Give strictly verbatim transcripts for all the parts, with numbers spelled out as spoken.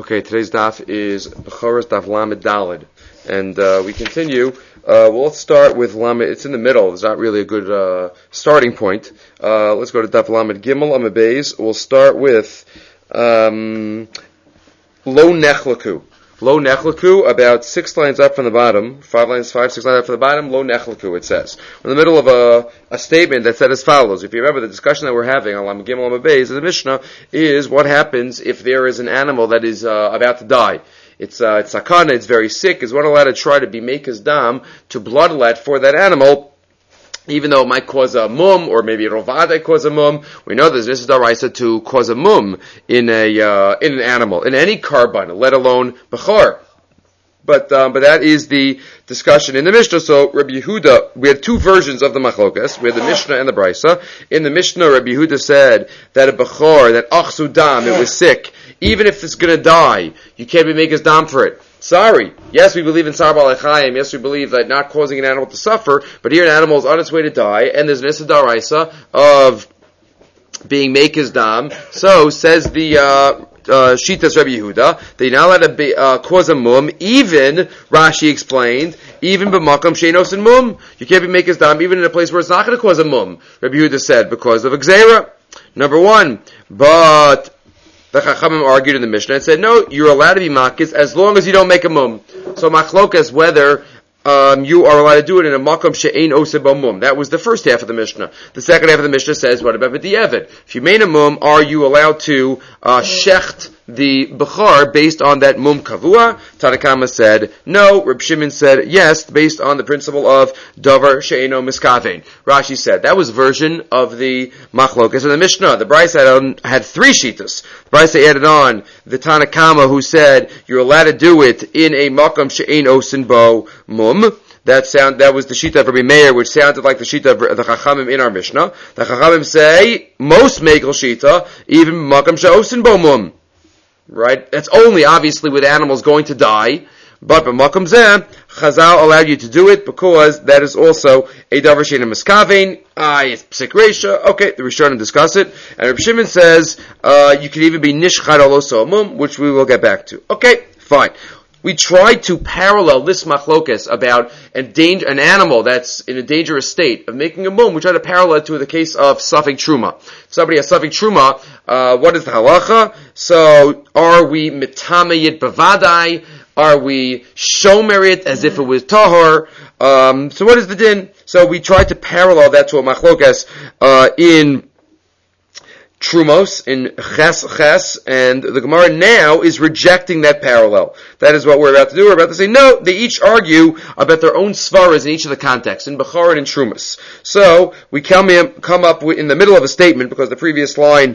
Okay, today's daf is Bechoros daf Lamed Daled, and uh, we continue. Uh, well, let's start with Lamed. It's in the middle. It's not really a good uh, starting point. Uh, let's go to daf Lamed Gimel Amud Beis. We'll start with um, Lo Nechlaku. Lo Nechlaku, about six lines up from the bottom, five lines, five, six lines up from the bottom, Lo Nechlaku, it says. We're in the middle of a, a statement that said as follows. If you remember, the discussion that we're having on Lamed Gimel Amud Beis, the Mishnah, is what happens if there is an animal that is uh, about to die. It's uh, it's sakana, it's very sick. Is one allowed to try to be make his dam to bloodlet for that animal, even though it might cause a mum, or maybe rovada cause a mum? We know that this is daraisa to cause a mum in a uh, in an animal, in any carbon, let alone bechor. But um, but that is the discussion in the Mishnah. So Rabbi Yehuda, we had two versions of the machlokas. We had the Mishnah and the Brisa. In the Mishnah, Rabbi Yehuda said that a bechor, that achsu dam, it was sick. Even if it's going to die, you can't be making dam for it. Sorry. Yes, we believe in Sar Ba'alei Chayim. Yes, we believe that not causing an animal to suffer, but here an animal is on its way to die, and there's an Issa Daraisa of being make his dam. So, says the, uh, uh, Shitas Rabbi Yehuda, that you're not allowed to be, uh, cause a mum, even, Rashi explained, even b'makam she'enos and mum. You can't be make his dam, even in a place where it's not going to cause a mum. Rabbi Yehuda said, because of a gzeira. Number one, but, the Chachamim argued in the Mishnah and said, no, you're allowed to be makis as long as you don't make a mum. So machlokas, whether um, you are allowed to do it in a makam she'ein oseh bo mum. That was the first half of the Mishnah. The second half of the Mishnah says, what about b'di'evid? If you made a mum, are you allowed to uh, shecht the bechar based on that mum kavua? Tanakama said no. Reb Shimon said yes, based on the principle of davar she'eino miskavein. Rashi said that was version of the machlokas of the Mishnah. The Brisa had, had three shitas. The Brisa added on the Tanakama who said you're allowed to do it in a makam she'ein osin bo mum. That sound, that was the Shita of Rabbi Meir, which sounded like the Shita of the Chachamim in our Mishnah. The Chachamim say, most Mekel Shita, even Makam She'osin Bo Mum. Right? That's only, obviously, with animals going to die. But B'Makam Zeh, Chazal allowed you to do it because that is also a Davar She'eino Miskavein. Ah, it's Psik Reisha. Okay, the Rishonim discuss it. And Rabbi Shimon says, uh, you can even be Nishchad Oloso Mum, which we will get back to. Okay, fine. We tried to parallel this machlokas about endanger, an animal that's in a dangerous state of making a mum. We tried to parallel it to the case of Safek Truma. If somebody has Safek Truma, uh, what is the halacha? So, are we mitameyit bavadai? Are we shomerit as if it was tahor? Um, so what is the din? So we tried to parallel that to a machlokas, uh, in Trumos, in Ches Ches, and the Gemara now is rejecting that parallel. That is what we're about to do. We're about to say, no, they each argue about their own svaras in each of the contexts, in Bechor and in Trumos. So, we come, in, come up with, in the middle of a statement, because the previous line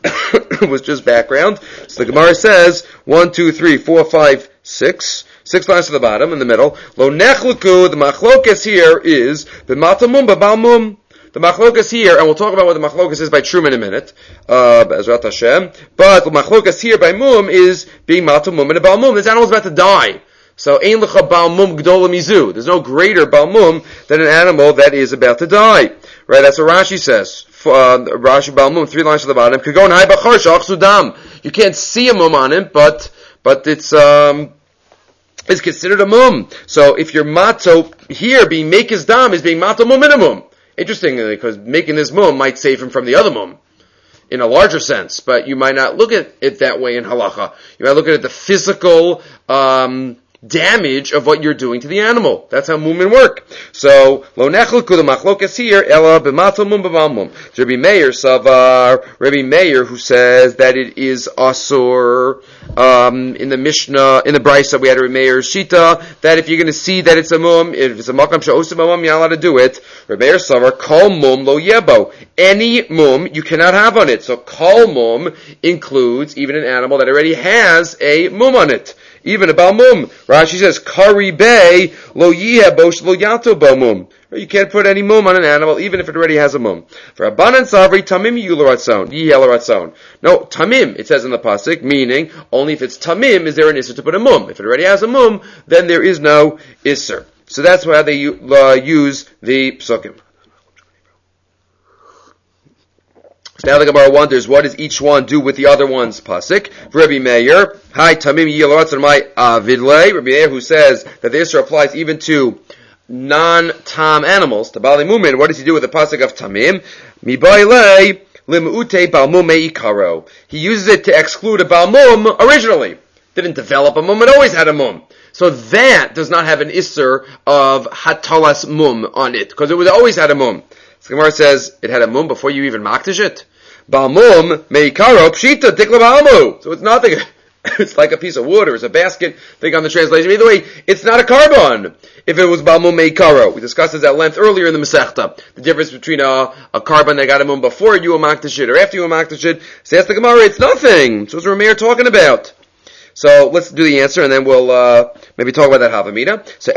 was just background. So the Gemara says, one, two, three, four, five, six, six lines to the bottom, in the middle. Lo nechluku, the machlokas here is, b'matamum b'balmum. The machlokas here, and we'll talk about what the machlokas is by Truma in a minute, uh, Bezrat Hashem, but the machlokas here by Mum is being matam mum and a bal mum. This animal's about to die. So, ein lecha bal mum gdola mizu. There's no greater bal mum than an animal that is about to die. Right, that's what Rashi says. Uh, Rashi bal mum, three lines to the bottom. Kagon hai bachar shach sudam. You can't see a mum on him, but, but it's, um, it's considered a mum. So, if your mato here being make his dam is being mato mum and a mum. Interestingly, because making this mum might save him from the other mum in a larger sense, but you might not look at it that way in halacha. You might look at it the physical um, damage of what you're doing to the animal. That's how mumin work. So, lo nechelku the machlokas here, ela b'matal mum b'mal mum. Rabbi Meir savar, Rabbi Meir who says that it is asur, um, in the Mishnah, in the Brisa, we had a Rabbi Meir shita, that if you're going to see that it's a mum, if it's a makam she'osim mum, you're not allowed to do it. Rabbi Meir savar, kol mum lo yebo. Any mum you cannot have on it. So, kol mum includes even an animal that already has a mum on it. Even a balmum. Rashi says, Kari bay lo yeh bosh lo yato balmum. You can't put any mum on an animal, even if it already has a mum. For Abanan Savri, Tamim Yularatzon, Yihelatzon. No, Tamim, it says in the Pasuk, meaning, only if it's Tamim is there an Isser to put a mum. If it already has a mum, then there is no Isser. So that's why they uh, use the Psukim. Now the Gemara wonders, what does each one do with the other one's pasuk? Rabbi Meir, hi Tamim Yilotz and my Avidle. Rabbi Meir, who says that the Isra applies even to non-tam animals, to Bali Mumin. What does he do with the pasuk of Tamim? Mibaile limute balmum meikaro. He uses it to exclude a balmum originally. Didn't develop a mum; it always had a mum. So that does not have an isser of hatalas mum on it because it was always had a mum. So Gemara says it had a mum before you even maktish it. Balmum meikaro pshita dikla balmu. So it's nothing. It's like a piece of wood or it's a basket. Think on the translation. Either way, it's not a carbon. If it was balmum meikaro, we discussed this at length earlier in the Masechta. The difference between a, a carbon that got a mum before you maktish it or after you maktish it. So that's the Gemara. It's nothing. So what's Rameir talking about? So let's do the answer, and then we'll uh, maybe talk about that Havamina. So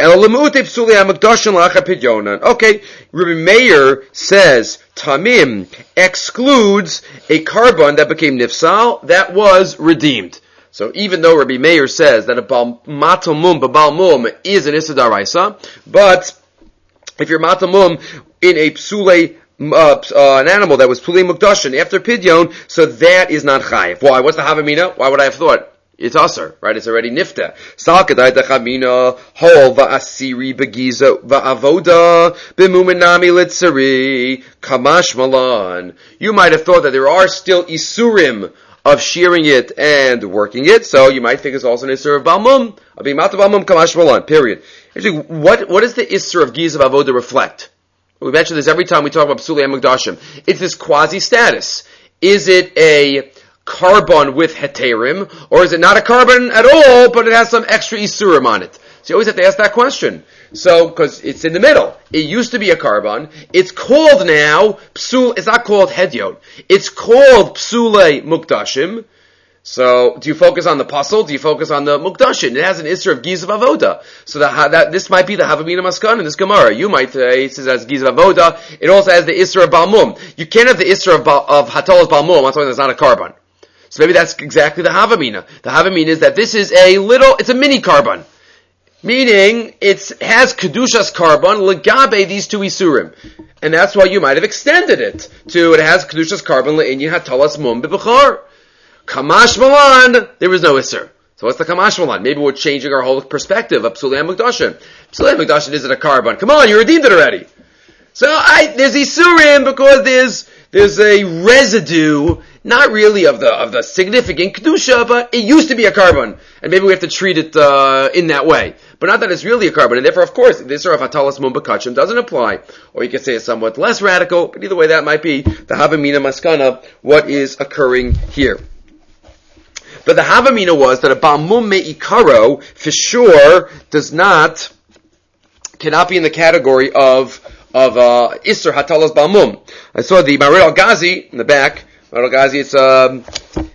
okay, Rabbi Meir says Tamim excludes a carbon that became nifsal that was redeemed. So even though Rabbi Meir says that a matamum b'balmum is an issa daraisa, but if you're matamum in a psule Uh, uh, an animal that was puli mukdashin after pidyon, so that is not chayiv. Why? What's the Havamina? Why would I have thought? It's usher, right? It's already nifta. Salkadai dechamina hol va'asiri begiza va'avoda b'mumenami litzari kamash malan. You might have thought that there are still isurim of shearing it and working it, so you might think it's also an isur of balmum, of bimata balmum kamash malan. Period. Actually, what what does the isur of giza va'avoda reflect? We mention this every time we talk about psuli and mukdashim. It's this quasi status. Is it a carbon with heterim, or is it not a carbon at all, but it has some extra isurim on it? So you always have to ask that question. So, because it's in the middle. It used to be a carbon. It's called now, psul, it's not called hedyot. It's called psule mukdashim. So, do you focus on the puzzle? Do you focus on the mukdashin? It has an isser of gizav avoda. So that, that this might be the havamina maskan in this gemara. You might say it says gizav avoda. It also has the isser of balmum. You can't have the isser of, of hatalas balmum on something that's not a carbon. So maybe that's exactly the havamina. The havamina is that this is a little, it's a mini carbon. Meaning, it has kedushas carbon, legabe these two isurim. And that's why you might have extended it to, it has kedushas carbon, le'inyin hatalas mum b'bechar. Kamash malan, there was no isser. So what's the kamash malan? Maybe we're changing our whole perspective of psulei mukdashin. Psulei mukdashin isn't a carbon. Come on, you redeemed it already. So I, there's isurim because there's, there's a residue, not really of the, of the significant kedusha, but it used to be a carbon. And maybe we have to treat it, uh, in that way. But not that it's really a carbon. And therefore, of course, the isser of hatalas mum b'kachim doesn't apply. Or you could say it's somewhat less radical, but either way that might be the havamina maskana, what is occurring here. But the havamina was that a balmum me'ikaro, for sure, does not, cannot be in the category of, of, uh, Isser hatalas balmum. I saw the Marid al-Ghazi in the back. Marid al-Ghazi, it's, um,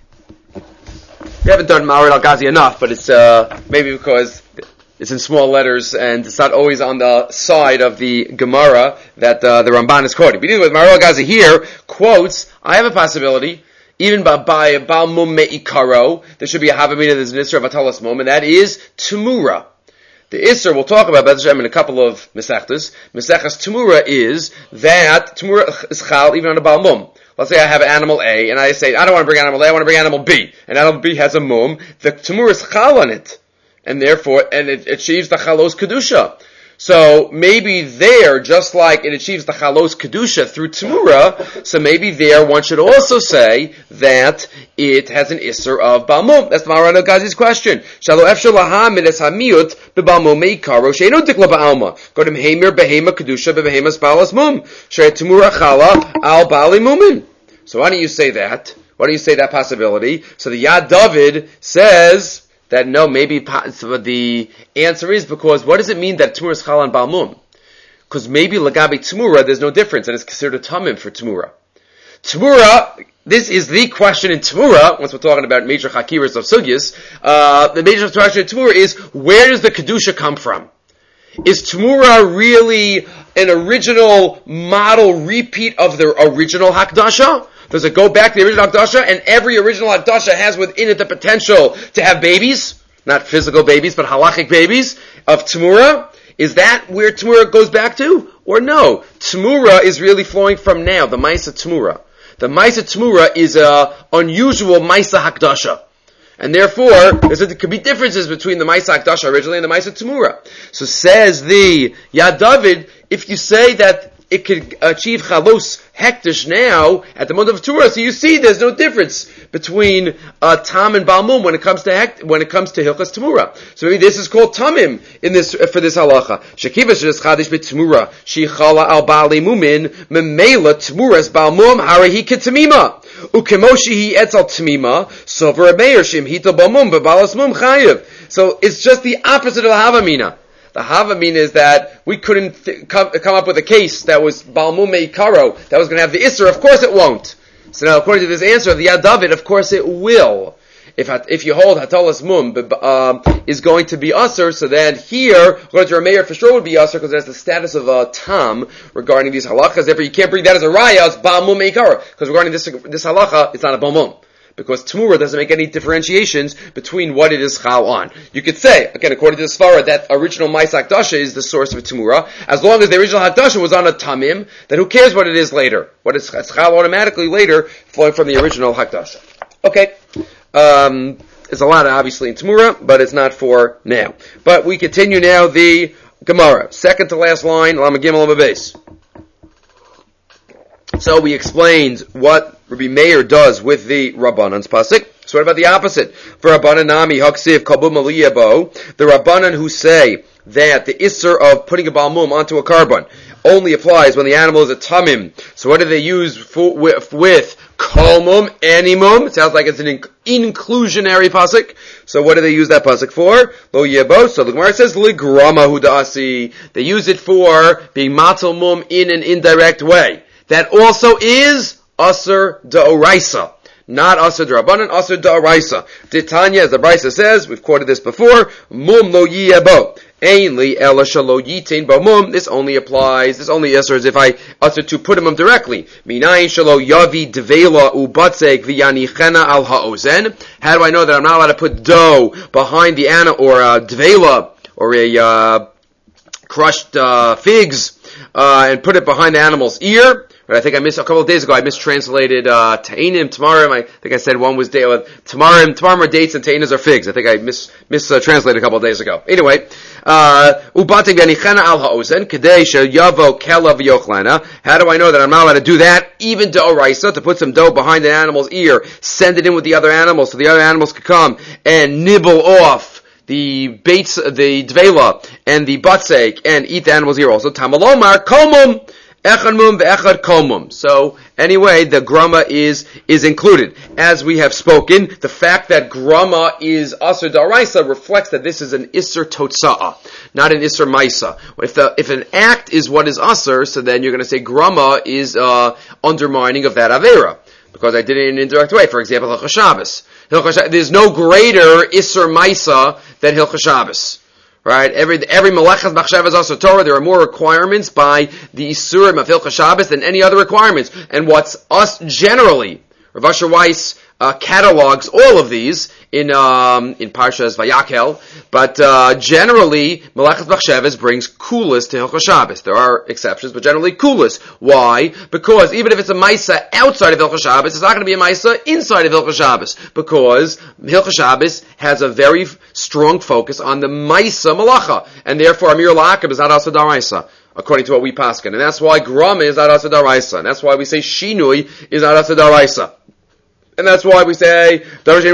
we haven't done Marid al-Ghazi enough, but it's, uh, maybe because it's in small letters and it's not always on the side of the Gemara that, uh, the Ramban is quoting. But anyway, Marid al-Ghazi here quotes, I have a possibility, even by, by balmum me'ikaro, there should be a havamina, there's an isser of hatalas mum, and that is tumura. The isser we'll talk about B'ez Hashem in a couple of mesechtas. Mesechas tumura is that tumura is chal even on a balmum. Let's say I have animal A, and I say, I don't want to bring animal A, I want to bring animal B. And animal B has a mum. The tumura is chal on it. And therefore, and it achieves the chalos kedusha. So maybe there, just like it achieves the chalos kedusha through tumura, so maybe there one should also say that it has an isser of balmum. That's the Maran al-Ghazi's question. Shalo efshar laha midas hamiyut bebalmum meikaro she'enu tikla ba'alma. Go to mehemir behema kedusha bebehemas balas mum. She'et tumura chala al bali mumin. So why don't you say that? Why don't you say that possibility? So the Yad David says that no, maybe the answer is because what does it mean that Tumura is chal on balmum? Because maybe lagabi Tumura, there's no difference, and it's considered a tamim for Tumura. Tumura, this is the question in Tumura, once we're talking about major chakiras of sugyas, uh, the major question in Tumura is, where does the kedusha come from? Is Tumura really an original model repeat of the original Hakdasha? Does it go back to the original Hakdasha, and every original Hakdasha has within it the potential to have babies? Not physical babies, but halachic babies of Tumura? Is that where Tumura goes back to? Or no? Tumura is really flowing from now, the Maisa Tumura. The Maisa Tmura is a unusual Maisa Hakdasha. And therefore, there could be differences between the Maisa Hakdasha originally and the Maisa Tmura. So says the Yad David, if you say that it could achieve Chalos Hektish now, at the moment of Torah, so you see there's no difference between uh, Tam and Balmum when it comes to hekt, when it comes to Hilchas Tmura. So maybe this is called Tamim in this, uh, for this halacha. Shekiva shedes Chadish b'Tmura, Shichala al Bali Mumin, Memela Tmuras Balmum, Harahi Ketamima. Ukemoshi etzal Tmima, Sover Meir Shim Hita Balmum, Babalas Mum Chayiv. So it's just the opposite of Havamina. The Havamina is that we couldn't th- come, come up with a case that was Balmum Meikaro, that was going to have the Isser. Of course it won't. So now, according to this answer of the Yad David, of course it will. If if you hold Hatalas Mum um, is going to be Usser, so then here, according to Rameir, for sure would be Usser, because there's the status of a Tam regarding these halachas. Therefore, you can't bring that as a Raya, it's Balmum Meikaro, because regarding this this halacha, it's not a Balmum. Because Tmura doesn't make any differentiations between what it is Chal on. You could say, again, according to the Svara, that original Mais Hakdasha is the source of Tmura. As long as the original Hakdasha was on a Tamim, then who cares what it is later? What is Chal automatically later, flowing from the original Hakdasha. Okay. Um, there's a lot, obviously, in Tmura, but it's not for now. But we continue now the Gemara. Second to last line, Lama Gimel Lama Beis. So we explained what Rabbi Meir does with the Rabbanan's pasuk. So what about the opposite? For Rabbanan Nami Haksiv Kabum Aliyabo, the Rabbanan who say that the Isser of putting a Balmum onto a carbon only applies when the animal is a Tamim. So what do they use for, with, with Kalmum, Animum? It sounds like it's an in- inclusionary pasuk. So what do they use that pasuk for? Lo Yebo. So the Gemara says Ligrama Hudasi. They use it for being Matal Mum in an indirect way. That also is Aser Da'oraisa. Not Aser D'Rabbanan, Aser Da'oraisa. Titania, as the Brisa says, we've quoted this before, Mum lo yiyabo. Ainli ela shalo yitain bo mum. This only applies, this only answers if I utter to put him directly. Minayin shalo yavi dvela ubatzek v'yanichena al ha'ozen. How do I know that I'm not allowed to put dough behind the ana, or a dvela, or a uh, crushed uh, figs, uh, and put it behind the animal's ear? But I think I missed, a couple of days ago, I mistranslated, uh, Ta'inim, Tamarim. I think I said one was day, uh, Tamarim, Tamarim are dates and Ta'inas are figs. I think I mis, mistranslated a couple of days ago. Anyway, uh, Ubating Yanichana al ha'ozen, Kadesha Yavo Kela v'yochlana. How do I know that I'm not allowed to do that? Even D'oraisa, to put some dough behind an animal's ear, send it in with the other animals, so the other animals could come and nibble off the baits, the dvela, and the batzek, and eat the animal's ear also. Tamalomar, komum! Echad mum ve'echad komum. So, anyway, the grama is, is included. As we have spoken, the fact that grama is aser daraisa reflects that this is an isser totsa'a, not an isser maisa. If the, if an act is what is aser, so then you're going to say grama is, uh, undermining of that avera. Because I did it in an indirect way. For example, Hilchas Shabbos. There's no greater isser maisa than Hilchas Shabbos. Right? Every, every Melechas Machshavas Asur Torah, there are more requirements by the Isurim of Hilchas Shabbos than any other requirements. And what's us generally, Rav Asher Weiss uh, catalogs all of these in, um, in Parshas Vayakel, but, uh, generally, Melechas Machshavas brings kulas to Hilchas Shabbos. There are exceptions, but generally kulas. Why? Because even if it's a Maisa outside of Hilchas Shabbos, it's not going to be a Maisa inside of Hilchas Shabbos, because Hilchas Shabbos has a very strong focus on the Maisa Malacha, and therefore Amir La'akab is not also Daraisa, according to what we paskin. And that's why Grama is not also Daraisa, and that's why we say Shinui is not also Daraisa. And that's why we say, uh, all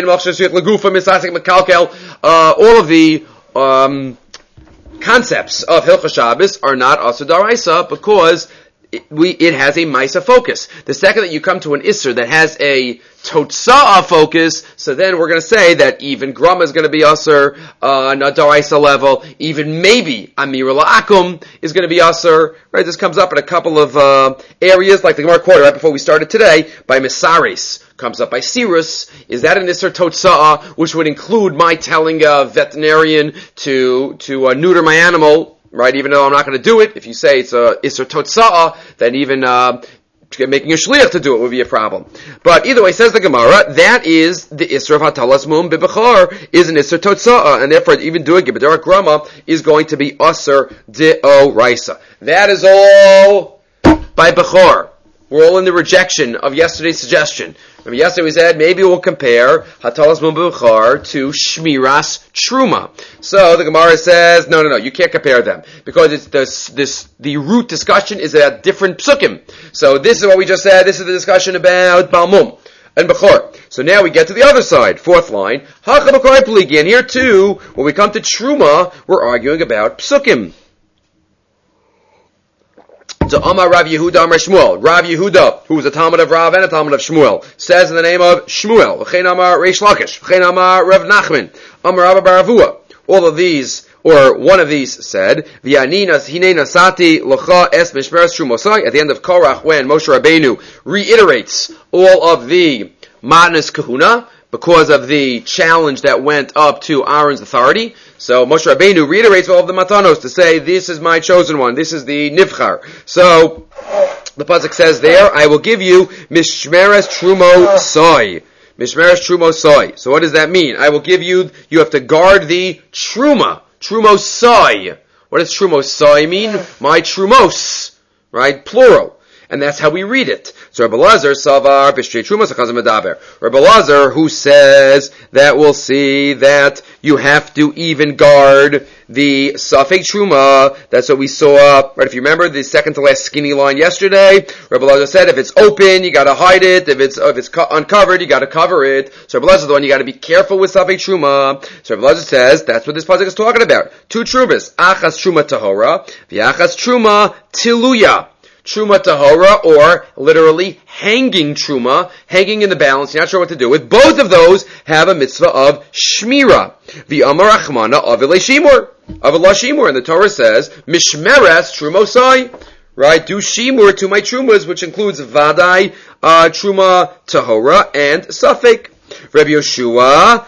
of the um, concepts of Hilchas Shabbos are not Asur Daraisa, because it, we, it has a Maisa focus. The second that you come to an Isser that has a Totsa'a focus, so then we're going to say that even Grama is going to be Asur, uh, not Daraisa level, even maybe Amir La'akum is going to be Asur, right? This comes up in a couple of, uh, areas, like the Gemara quoted right before we started today, by Misaris. Comes up by Sirus. Is that an Isser Totsa'a, which would include my telling a veterinarian to, to, uh, neuter my animal, right? Even though I'm not going to do it, if you say it's a Isser Totsa'a, then even, uh, making a shliach to do it would be a problem. But either way, says the Gemara, that is the Isser of Hatalas Mum B'Bechar, is an Isser Totsa'a, and therefore even doing it, B'Darak Grama, is going to be Asur De'oraisa. That is all by Bechor. we're all in the rejection of yesterday's suggestion. Remember, yesterday we said maybe we'll compare Hatalas Mum B'Buchar to Shmiras Truma. So the Gemara says, no, no, no, you can't compare them because it's this, this, the root discussion is about different psukim. So this is what we just said. This is the discussion about Balmum and Bechor. So now we get to the other side, fourth line. Hacha B'Kar Pligi. And here too, when we come to Truma, we're arguing about psukim. So Amar Rav Yehuda Amar Shmuel. Rav Yehuda, who is a Talmud of Rav and a Talmud of Shmuel, says in the name of Shmuel, V'chein Amar Reish Lakish, V'chein Amar Rav Nachman, Amar Rabba Baravua. All of these, or one of these said, V'yani Hine Nasati L'cha Es Mishmeres Shumosai, at the end of Korach, when Moshe Rabbeinu reiterates all of the Matnas Kahuna, because of the challenge that went up to Aaron's authority. So Moshe Rabbeinu reiterates all of the matanos to say, this is my chosen one, this is the nivchar. So the pasuk says there, I will give you mishmeres trumo soy. Mishmeres trumo soy. So what does that mean? I will give you, you have to guard the truma. Trumo soy. What does trumo soy mean? My trumos. Right? Plural. And that's how we read it. So Rabbi Lazar savar b'shtei truma sakazim medaber. Rabbi Lazar, who says that we'll see that you have to even guard the safek truma. That's what we saw. Right? If you remember the second to last skinny line yesterday, Rabbi Lazar said if it's open, you got to hide it. If it's if it's co- uncovered, you got to cover it. So Rabbi Lazar is the one you got to be careful with safek truma. So Rabbi Lazar says that's what this pasuk is talking about. Two trumas: achas truma tahora, v'achas truma tiluya. Truma tahora, or literally hanging truma, hanging in the balance, you're not sure what to do with. Both of those have a mitzvah of shmira. The Amar Achmana avile shimur. Avila shimur. And the Torah says, mishmeres trumosai. Right? Do shimur to my trumas, which includes vadai, uh, truma tahora, and safek. Rabbi Yoshua,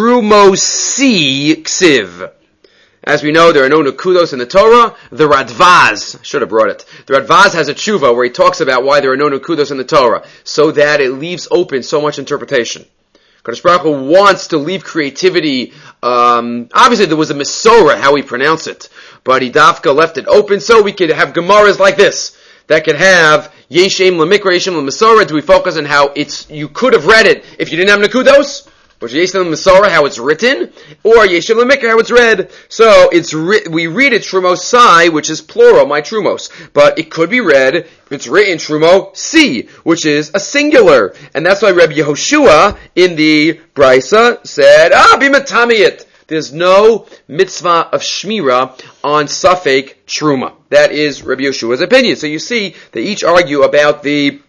trumosi ksiv. As we know, there are no nukudos in the Torah. The Radvaz, should have brought it. The Radvaz has a tshuva where he talks about why there are no nukudos in the Torah, so that it leaves open so much interpretation. Kadosh Baruch Hu wants to leave creativity. Um, obviously, there was a Mesorah, how we pronounce it, but he dafka left it open so we could have Gemaras like this that could have Yeshem Lemikra, Yeshem Lemesorah. Do we focus on how it's you could have read it if you didn't have nukudos? Which is Yeshem Mesorah, how it's written, or Yeshem Lemikra, how it's read. So it's ri- we read it Trumosai, which is plural, my Trumos, but it could be read if it's written Trumo Si, which is a singular, and that's why Rabbi Yehoshua in the Brisa said, "Ah, bimatamiyit." There's no mitzvah of shmira on safek truma. That is Rabbi Yehoshua's opinion. So you see, they each argue about the.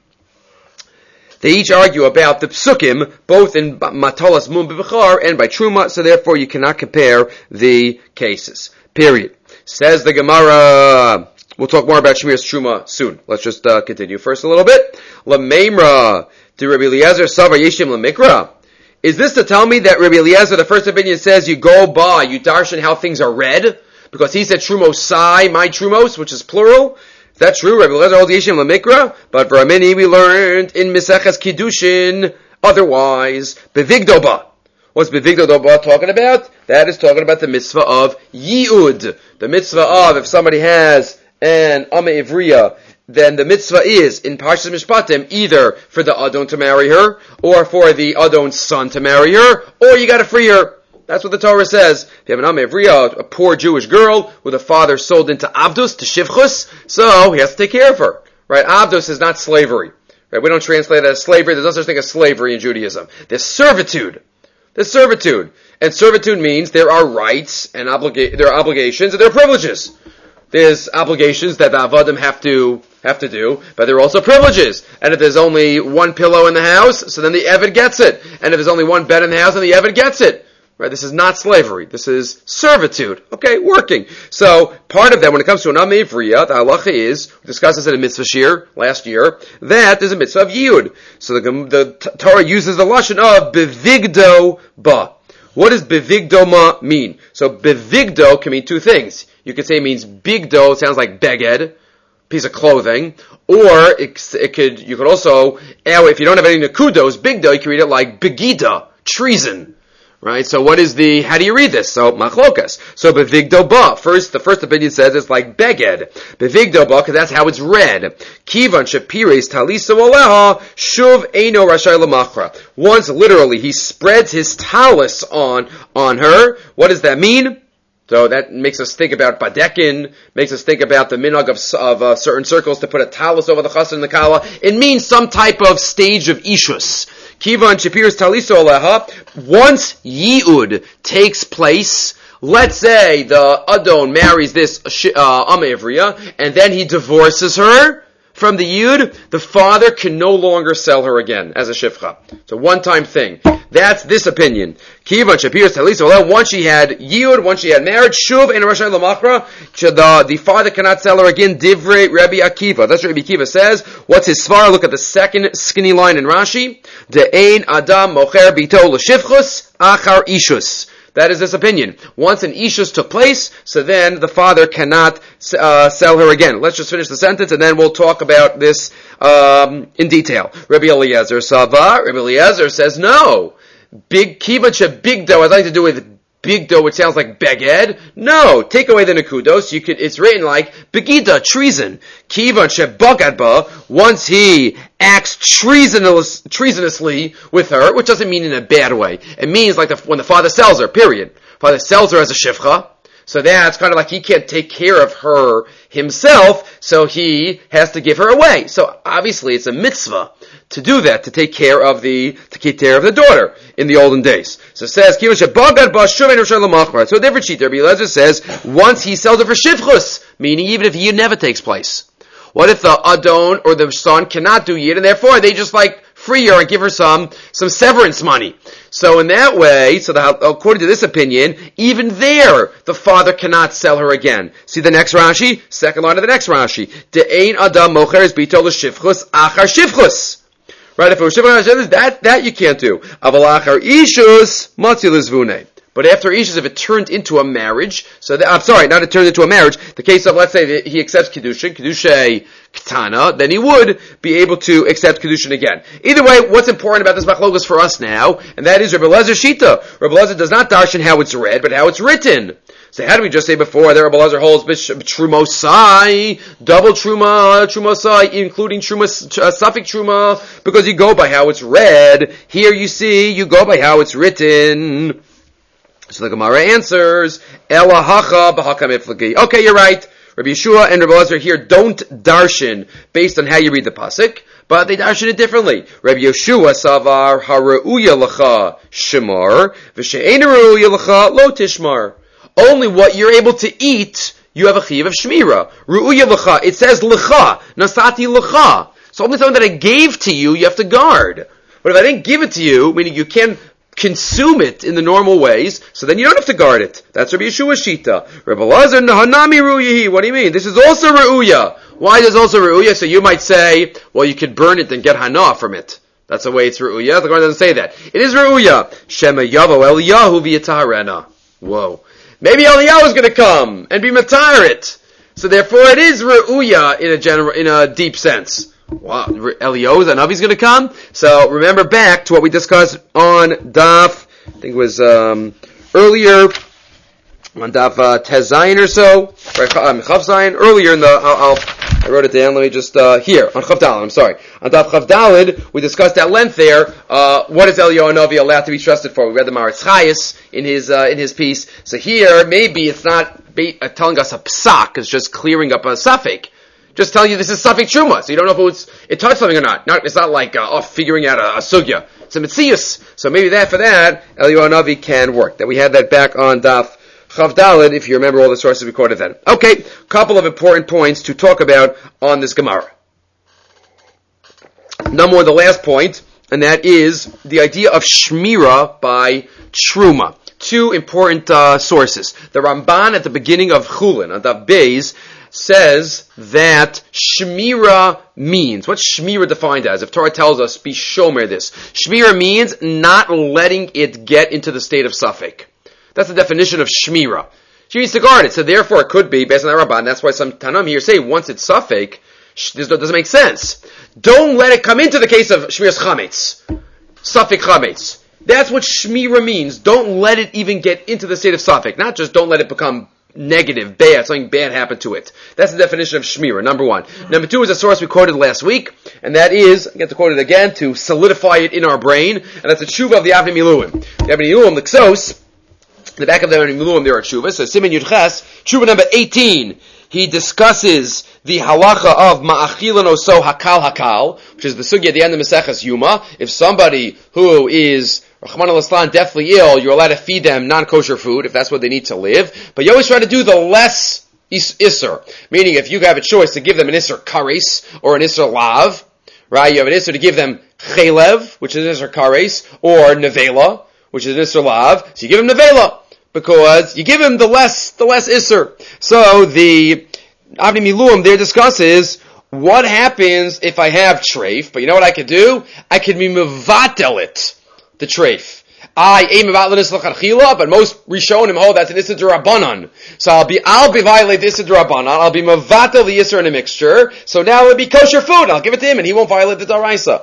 They each argue about the psukim, both in Matalas Mum B'Buchar and by Truma, so therefore you cannot compare the cases. Period. Says the Gemara. We'll talk more about Shmiras Truma soon. Let's just uh, continue first a little bit. Lameimra, to Rabbi Eliezer Savar Yeshim Lemikra. Is this to tell me that Rabbi Eliezer, the first opinion, says you go by, you darshan how things are read? Because he said Trumosai, my Trumos, which is plural. That's true. Rabbi Eliezer holds Yeshim Lemikra, but for a mini we learned in Meseches Kiddushin otherwise. Bevigdoba. What's Bevigdoba talking about? That is talking about the mitzvah of Yi'ud. The mitzvah of if somebody has an Ama Ivriya, then the mitzvah is in Parshas Mishpatim either for the Adon to marry her, or for the Adon's son to marry her, or you got to free her. That's what the Torah says. If you have an Am Ivriya, a poor Jewish girl, with a father sold into Avdus, to Shivchus, so he has to take care of her. Right? Avdus is not slavery. Right? We don't translate it as slavery. There's no such thing as slavery in Judaism. There's servitude. There's servitude. And servitude means there are rights and obliga- there are obligations and there are privileges. There's obligations that the Avadim have to have to do, but there are also privileges. And if there's only one pillow in the house, so then the Eved gets it. And if there's only one bed in the house, then the Eved gets it. Right? This is not slavery. This is servitude. Okay, working. So, part of that, when it comes to an Am Ivriya, the halacha is, we discussed this in a mitzvah shir last year, that is a mitzvah of Yiyud. So the, the Torah uses the lashon of bevigdo ba. What does bevigdo ma mean? So, bevigdo can mean two things. You could say it means bigdo, sounds like beged, piece of clothing, or it, it could, you could also, if you don't have any nakudos, bigdo, you can read it like begida, treason. Right? So what is the, how do you read this? So, machlokas. So, bevigdo ba. First, the first opinion says it's like beged. Bevigdo ba, because that's how it's read. Kivan shapires talisa oleha, shuv eino rashai lamachra. Once, literally, he spreads his talus on, on her. What does that mean? So that makes us think about badekin, makes us think about the minhag of, of uh, certain circles to put a talus over the chassan and the kala. It means some type of stage of ishus. Kivan Shapir's Taliso Aleha, once Yi'ud takes place, let's say the Adon marries this uh, Amavriya, and then he divorces her from the Yud, the father can no longer sell her again as a Shifcha. It's a one-time thing. That's this opinion. Kivan Shapir's Taliso Aleha, once she had Yi'ud, once she had marriage, Shuv and Rashai Lamachra, the, the father cannot sell her again, Divrei Rabbi Akiva. That's what Rabbi Akiva says. What's his svara? Look at the second skinny line in Rashi. De'ein Adam mocher bito l'shivchus achar ishus. That is this opinion. Once an ishus took place, so then the father cannot uh, sell her again. Let's just finish the sentence, and then we'll talk about this um, in detail. Rabbi Eliezer Sava, Rabbi Eliezer says no. Big kibbutz, big dough. I'd like to do with big dough, which sounds like beged. No, take away the nekudos. You could. It's written like begida, treason. Kivan shebagadba. Once he acts treasonous, treasonously with her, which doesn't mean in a bad way. It means like the, when the father sells her. Period. Father sells her as a shifcha. So that's kind of like he can't take care of her himself, so he has to give her away. So obviously it's a mitzvah to do that, to take care of the, to take care of the daughter in the olden days. So it says, so a different sheet there, Rabbi Eliezer says, once he sells it for shivchus, meaning even if yid never takes place. What if the adon or the son cannot do yid, and therefore they just like free her and give her some, some severance money. So in that way, so the, according to this opinion, even there, the father cannot sell her again. See the next Rashi? Second line of the next Rashi. De'ein adam mocher es bito l'shivchus achar shivchus. Right, if it was shivchus, that, that you can't do. Aval achar ishus, matzi l'zvunei. But after Ishus, if it turned into a marriage, so that, I'm sorry, not it turned into a marriage, the case of, let's say, that he accepts Kedushin, Kedushay Ketana, then he would be able to accept Kedushin again. Either way, what's important about this machlokas for us now, and that is Rabbi Eliezer Shita. Rabbi Eliezer does not darshan how it's read, but how it's written. So how did we just say before that Rabbi Eliezer holds Trumosai, double Truma, Trumosai, including Truma, uh, Safik Truma, because you go by how it's read. Here you see, you go by how it's written. So the Gemara answers, Ela hacha b'haka miflagi. Okay, you're right. Rabbi Yeshua and Rabbi Eliezer here don't darshan based on how you read the pasuk, but they darshan it differently. Rabbi Yeshua savar harauya lecha shemar, v'she'ein harauya lecha lo tishmar. Only what you're able to eat, you have a chiyuv of shmira. Ru'uya lecha, it says lecha, nasati lecha. So only something that I gave to you, you have to guard. But if I didn't give it to you, meaning you can't consume it in the normal ways, so then you don't have to guard it. That's Rabbi Yeshua's shita. Rabbi Eliezer nahanami ru'yihi. What do you mean? This is also ru'uya. Why is also ru'uya? So you might say, well, you could burn it and get hana from it. That's the way it's ru'uya. The Gemara doesn't say that. It is ru'uya. Shema yavo Eliyahu v'yatarena. Whoa. Maybe Eliyahu is going to come and be matarit. So therefore, it is ru'uya in a general, in a deep sense. Wow, Eliyahu, the Navi's going to come. So remember back to what we discussed on Daf, I think it was um, earlier, on Daf uh, Tezayin or so, right, um, Chav Zayin, earlier in the, I'll, I'll, I wrote it down, let me just, uh, here, on Chav Daled, I'm sorry. On Daf Chav Daled, we discussed at length there, uh, what is Eliyahu Navi allowed to be trusted for? We read the Maritz Chayes in his, uh, in his piece. So here, maybe it's not be, uh, telling us a psak, it's just clearing up a suffix. Just telling you this is Safik Truma, so you don't know if it, was, it touched something or not. not it's not like uh, oh, figuring out a, a sugya. It's a mitzias. So maybe that for that, Eliyahu Navi can work. That we had that back on Daf Chav Daled, if you remember all the sources we quoted then. Okay, couple of important points to talk about on this Gemara. Number one, the last point, and that is the idea of shmira by truma. Two important uh, sources. The Ramban at the beginning of Chulin, on Daf Beis, says that shmira means, what's shmira defined as? If Torah tells us, be shomer this. Shmira means not letting it get into the state of suffix. That's the definition of shmira. She means to guard it, so therefore it could be, based on that Ramban, that's why some Tanam here say, once it's suffix, this doesn't make sense. Don't let it come into the case of shmiras chametz. Suffix chametz. That's what shmira means. Don't let it even get into the state of suffix. Not just don't let it become negative, bad, something bad happened to it. That's the definition of shmira, number one. Number two is a source we quoted last week, and that is, I get to quote it again to solidify it in our brain, and that's the tshuva of the Avnei Miluim. The Avnei Miluim, the Ksos, in the back of the Avnei Miluim there are tshuvas, so Siman Yud Ches, tshuva number eighteen, he discusses the halacha of ma'achilan oso hakal hakal, which is the sugya at the end of Maseches Yuma. If somebody who is Rahman al-Islam deathly ill, you're allowed to feed them non-kosher food if that's what they need to live. But you always try to do the less is- isser. Meaning if you have a choice to give them an isser kares or an isser lav, right? You have an isser to give them chelev, which is an isser kares, or nevela, which is an isser lav. So you give them nevela because you give him the less, the less isser. So the Avnei Miluim there discusses what happens if I have treif, but you know what I could do? I could be mevatel it. The treif. I aim about l'nis l'chadchila, but most Rishonim hold that's an issa d'Rabbanan. So I'll be, I'll be violate the issa d'Rabbanan. I'll be mevatel the issa in a mixture. So now it'll be kosher food. I'll give it to him, and he won't violate the d'Oraisa.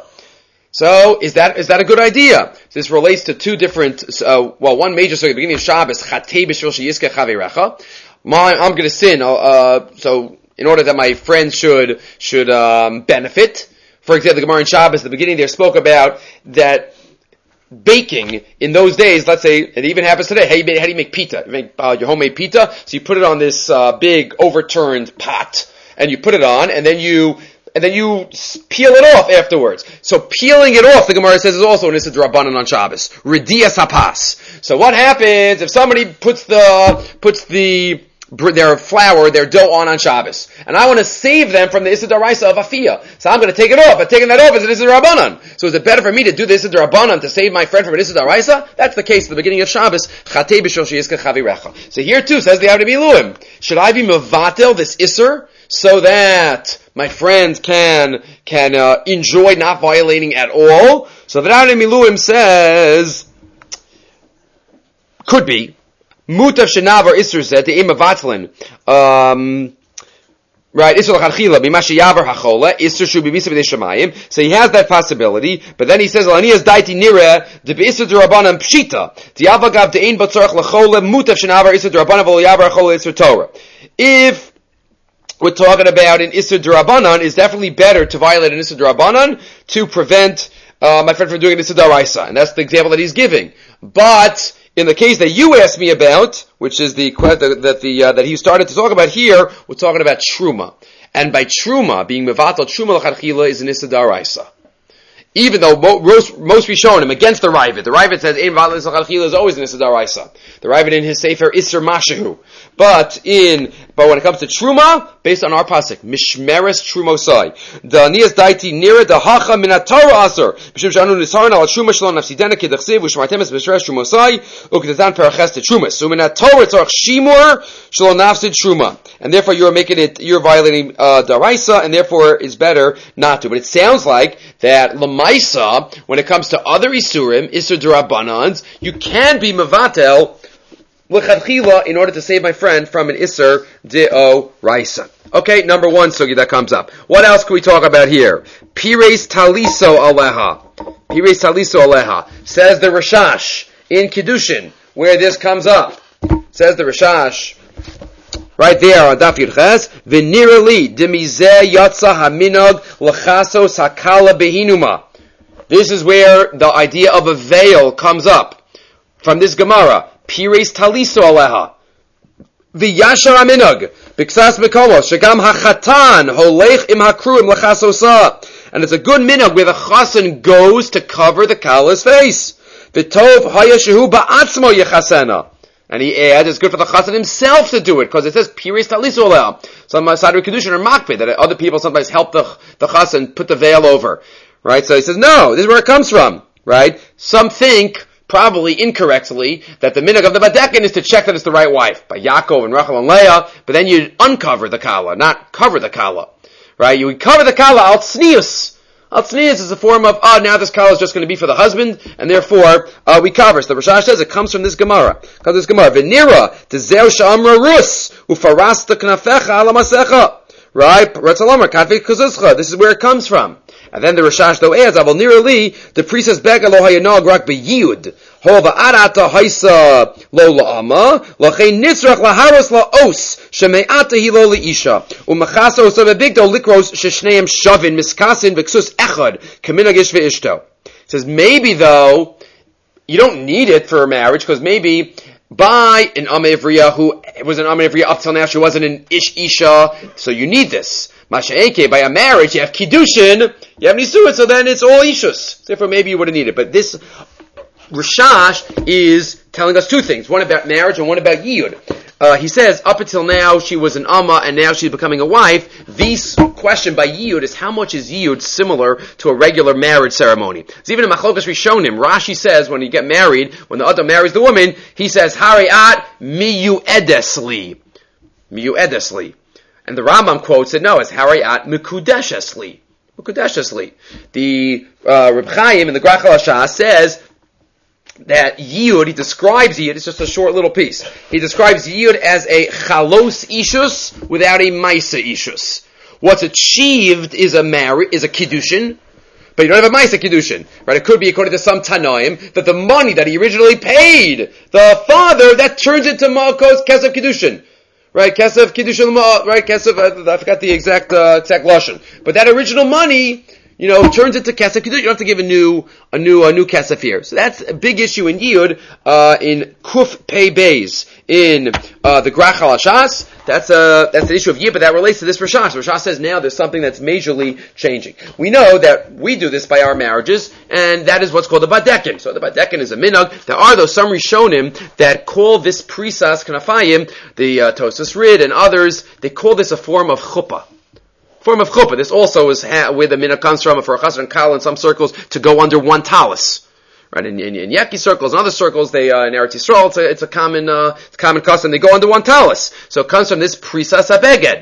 So is that is that a good idea? This relates to two different. Uh, well, one major story at the beginning of Shabbos. Chatei b'shvil sheyiskeh chaverecha. I'm going to sin. Uh, so in order that my friends should should um, benefit. For example, the Gemara in Shabbos at the beginning there spoke about that. Baking in those days, let's say, it even happens today. How do you, how do you make pita? You make uh, your homemade pita. So you put it on this uh, big overturned pot, and you put it on, and then you and then you peel it off afterwards. So peeling it off, the Gemara says, is also an issa d'Rabbanan on Shabbos. Ridias hapas. So what happens if somebody puts the puts the their flour, their dough on on Shabbos, and I want to save them from the Issa D'Oraisa of Afiyah. So I'm going to take it off. But taking that off is an Issa D'Rabbanan. So is it better for me to do the Issa D'Rabbanan to save my friend from an Issa D'Oraisa? That's the case at the beginning of Shabbos. Chatei b'shvil sheyiskeh chaverecha. So here too says the Avnei Miluim. Should I be mevatel this Isser so that my friend can can uh, enjoy not violating at all? So the Avnei Miluim says could be. Mutav shenavar isur zed the im avatlin. Um, right, isur l'chadchila b'mashe yavar hachola isur shu b'misa b'dei shemayim. So he has that possibility, but then he says l'aniyas daiti nira de b'isur d'Rabbanan pshita di'avagav de'ein b'tzorach l'chola mutav shenavar isur d'Rabbanan v'lo yavar hachola isur Torah. If we're talking about an isur d'Rabbanan, is definitely better to violate an isur d'Rabbanan to prevent uh, my friend from doing an isur d'Oraisa, and that's the example that he's giving. But in the case that you asked me about, which is the that the uh, that he started to talk about here, we're talking about truma, and by truma being mevatel truma l'chadchila is an issa d'Oraisa. Even though most most Rishonim against the Ravid, the Ravid says ein mevatel l'chadchila is always an issa d'Oraisa. The Ravid in his sefer Isser Mashehu, but in but when it comes to truma, based on our pasuk mishmeres trumosai, the niyas daiti nira the hacha min haTorah aser b'shem shanu nisarna al truma shalom nafsidena kedachsiv u'shmartem es mishmeres trumosai u'kedazan paraches to trumas. So min haTorah tzarich shimur shalom nafsid truma, and therefore you're making it you're violating uh, daraisa, and therefore it's better not to. But it sounds like that lamaisa when it comes to other isurim isur d'Rabbanans, you can be mevatel l'chadchila in order to save my friend from an isser d'Oraisa. Okay, number one sugi that comes up. What else can we talk about here? Pires taliso aleha. Pires taliso aleha. Says the Rashash in Kiddushin, where this comes up. Says the Rashash, right there on Daf Yud Ches, v'nirali demizeh yatsa haminog l'chasos hakala behinuma. This is where the idea of a veil comes up from this Gemara. Pires taliso aleha. V'yashar aminog. B'ksas mekomos. Shagam hachatan holech im hakruim l'chasosa. And it's a good minhag where the chasen goes to cover the kala's face. V'tov hayashehu ba'atzmo yechasena. And he adds, it's good for the chasen himself to do it, because it says pires taliso aleha. Some Sadri Kedushin are makpid, that other people sometimes help the, the chasen put the veil over. Right? So he says, no, this is where it comes from. Right? Some think, probably incorrectly, that the minhag of the Badekin is to check that it's the right wife, by Yaakov and Rachel and Leah, but then you uncover the kala, not cover the kala. Right? You would cover the kala al tznius. Al tznius is a form of, oh, now this kala is just going to be for the husband, and therefore, uh, we cover. So the Rashash says it comes from this Gemara. Comes this Gemara. V'nira, t'zeu sha'amra rus, ufarasta knafecha ala masecha. Right? This is where it comes from. And then the Rashash though adds, Aval Nirali, the priest says, Bega lo hayanog rak b'yiyud. Hova arata haisa lo la'ama, lachein nitzrach laharos la'os, sheme'ata hi lo li'isha. U'machaso so bebigdo likros sheshneim shavin, miskasin v'ksus echad, kaminagish v'ishto. It says, maybe though, you don't need it for a marriage, because maybe by an Amevriya who was an Amevriya up till now, she wasn't an Ish Isha, so you need this. Masha'eke, by a marriage, you have Kiddushin, you have Nisuin, so then it's all Ishus. Therefore, maybe you wouldn't need it. But this Rashash is telling us two things, one about marriage and one about Yiyud. Uh, he says, up until now, she was an Amma, and now she's becoming a wife. This question by Yiyud is, how much is Yiyud similar to a regular marriage ceremony? It's even in Machlokas Rishonim. Rashi says, when you get married, when the Adam marries the woman, he says, Hari'at miyu'edesli. Miyu'edesli. And the Rambam quotes it, no, it's Hari'at mikudeshesli. Mikudeshesli. The uh, Reb Chaim in the Grach HaLashah says, that Yiyud, he describes Yiyud, it's just a short little piece. He describes Yiyud as a chalos ishus without a maisa ishus. What's achieved is a marriage, is a kiddushin, but you don't have a maisa kiddushin, right? It could be, according to some Tanoim, that the money that he originally paid the father, that turns into Malkos Kesef Kiddushin. Right, Kesef Kiddushin, right, Kesef, I forgot the exact, uh, exact lashon. But that original money, you know, turns into kesef kiddushin. You don't have to give a new, a new, a new kesef here. So that's a big issue in Yiyud, uh, in Kuf Pei Beis, in, uh, the Grach HaLashas. That's, uh, that's the issue of Yiyud, but that relates to this Rashash. Rashash says now there's something that's majorly changing. We know that we do this by our marriages, and that is what's called the Badekin. So the Badekin is a minhag. There are those some Rishonim that call this Prisas Kanafayim, the, uh, Tosas Rid and others, they call this a form of chuppah. Form of chuppah. This also is ha- with a minhag comes from for a chassan and kal in some circles to go under one talis, right? In, in, in Yaki circles and other circles, they uh, in Eretz Yisrael, it's a, it's a common uh, it's a common custom. They go under one talis, so it comes from this prisas abeged.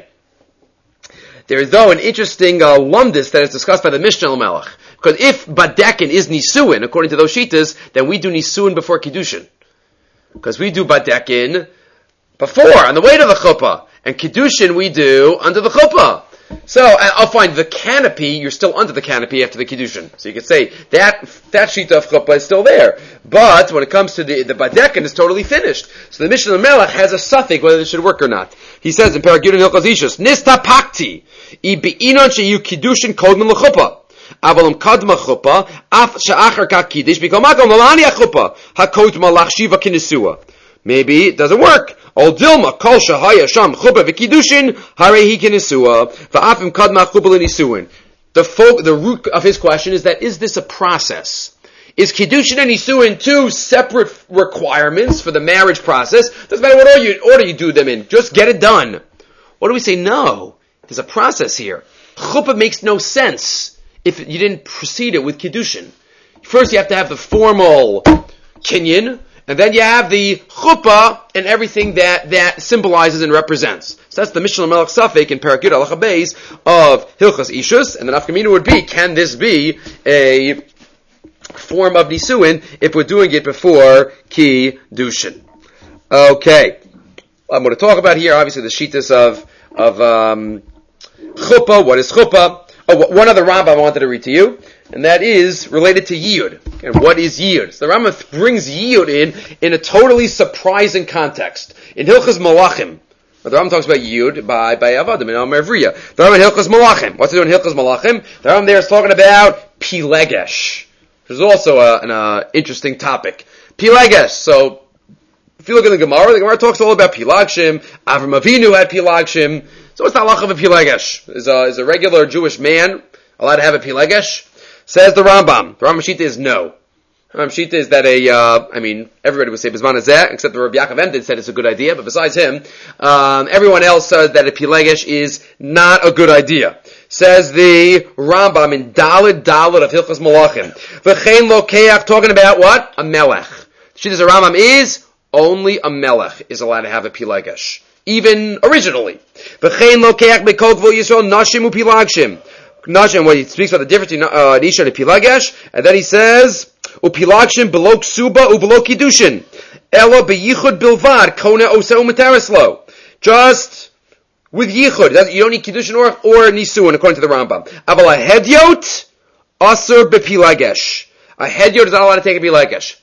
There is though an interesting uh, lumdis that is discussed by the Mishnah Melech, because if badekin is nisuin according to those shitas, then we do nisuin before kiddushin, because we do badekin before on the way to the chuppah, and kiddushin we do under the chuppah. So I'll find the canopy, you're still under the canopy after the Kiddushin. So you could say that that sheet of chuppah is still there. But when it comes to the, the Badekin, it's totally finished. So the Mishnah Melech has a suffix whether it should work or not. He says in Paragudin Hilchos Ishus, Nista Pakti, I Be'inon Sheyu Kiddushin Kodman L'chuppah. Avalum Kadma Chuppah, Af Sha'achar Ka Kiddush, Bikomakom Lalani HaChuppah, HaKodma Lachshiva Kinesua. Maybe it doesn't work. Ol Dilma Kol Shahaya Sham Chuppah V'Kiddushin Harei Kinesua Va'afim Kadma Chuppah L'Nisuin. The folk, the root of his question is that is this a process? Is Kiddushin and Nisuin two separate requirements for the marriage process? Doesn't matter what order you, order you do them in. Just get it done. What do we say? No. There's a process here. Chuppah makes no sense if you didn't precede it with Kiddushin. First you have to have the formal kinyan, and then you have the chuppah and everything that, that symbolizes and represents. So that's the Mishnah Melech Safek in Parakut Halacha Beis of Hilchas Ishus, and the nafkamina would be, can this be a form of Nisuin if we're doing it before Kiddushin? Okay. I'm going to talk about here, obviously, the shitas of, of, um, chuppah. What is chuppah? Oh, one other Rambam I wanted to read to you, and that is related to Yiyud. And what is Yiyud? So the Rambam brings Yiyud in in a totally surprising context. In Hilchas Malachim, the Rambam talks about Yiyud by, by Avadim in Amevriya. The Rambam in Hilchas Malachim. What's he doing in Hilchas Malachim? The Rambam there is talking about Pilegesh, which is also a, an uh, interesting topic. Pilegesh. So, if you look at the Gemara, the Gemara talks all about Pilagshim. Avram Avinu had Pilagshim. So what's the halacha of a Pilegesh? Is a, is a regular Jewish man allowed to have a Pilegesh? Says the Rambam. The Rambam Shita is no. The Rambam Shita is that a, uh, I mean, everybody would say Bizman Hazeh, except the Rabbi Yaakov Emden said it's a good idea, but besides him, um, everyone else says that a Pilegesh is not a good idea. Says the Rambam in Daled Daled of Hilchas Malachim. V'chein lo keach, talking about what? A melech. The Shita of the Rambam is only a melech is allowed to have a Pilegesh. Even originally. V'chein lo keach bekol Gvul Yisrael nashim upilagshim. Nashim, where he speaks about the difference between uh, Nisha and Pilagesh, and then he says, upilagshim below ksuba u below kiddushin. Ela beyichud bilvad kona osa umatarislo. Just with yichud. You don't need kiddushin or, or nisuin, according to the Rambam. Avala hedyot Asur bepilagesh. A hedyot is not allowed to take a pilagesh.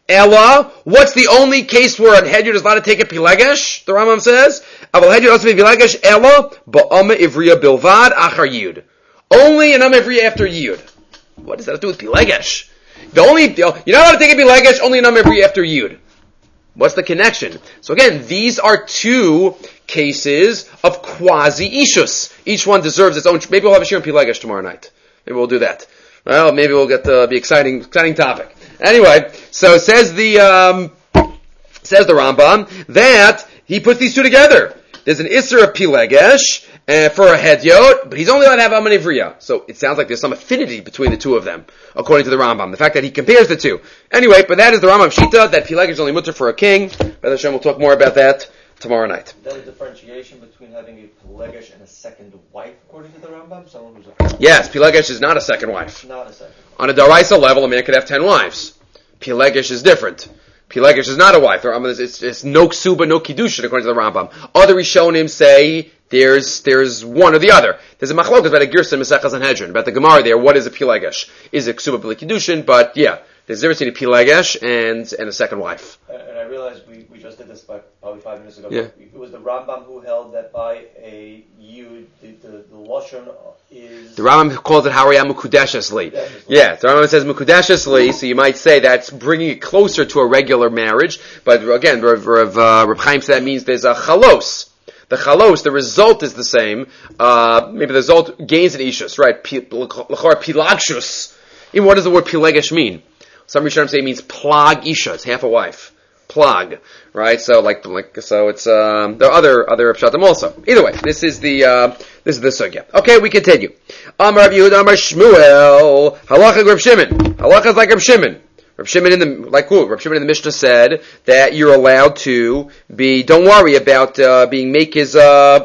Ella, what's the only case where a hedyot is allowed to take a pilagesh? The Rambam says, Aval hedyot asur bepilagesh ella ba'ama ivriya bilvad achar yud. Only an am ivriya after yud. What does that have to do with pilagesh? The only, you're not allowed to take a pilagesh, only an am ivriya after yud. What's the connection? So again, these are two cases of quasi-ishus. Each one deserves its own. Maybe we'll have a shir in Pilegesh tomorrow night. Maybe we'll do that. Well, maybe we'll get the, the exciting, exciting topic. Anyway, so says the, um, says the Rambam that he puts these two together. There's an Isser of Pilegesh uh, for a hedyot, but he's only allowed to have Aman Ivriya. So it sounds like there's some affinity between the two of them, according to the Rambam. The fact that he compares the two. Anyway, but that is the Rambam Shita, that Pilegesh is only mutter for a king. B'ezras Hashem, we'll talk more about that tomorrow night. Is that a differentiation between having a Pilegesh and a second wife, according to the Rambam? Someone who's a Yes, Pilegesh is not a second wife. Not a second. On a Daraisa level, a man could have ten wives. Pilegesh is different. Pilegesh is not a wife. It's, it's no ksuba, no kiddushin, according to the Rambam. Other Rishonim say there's there's one or the other. There's a machlokas about a girsa in Masechah Sanhedrin, about the Gemara there. What is a Pilegesh? Is it ksuba b'li kiddushin? But yeah, there's a difference between a Pilegesh and and a second wife. And, and I realized we, we just did this by, probably five minutes ago. Yeah. It was the Rambam who held that by a yud, the, the, the lashon is... The Rambam calls it Hariyah Mukudeshesli. Yeah, the Rambam says Mukudeshesli, so you might say that's bringing it closer to a regular marriage. But again, Rav, Rav, uh, Rav Chaim said that means there's a chalos. The chalos, the result is the same. Uh, maybe the result gains an ishus, right? L'chor pilagshus. Even what does the word pilegesh mean? Some Rishonim say it means plag isha. It's half a wife. Plag, right? So, like, like, so it's um, there are other other pshatim also. Either way, this is the uh, this is the sugya. Okay, we continue. Amar Rav Yehuda, Amar Shmuel, halacha Rav Shimon. Halacha is like Rav Shimon. Rav Shimon in the like who? Rav Shimon in the Mishnah said that you're allowed to be. Don't worry about uh, being make his. Uh,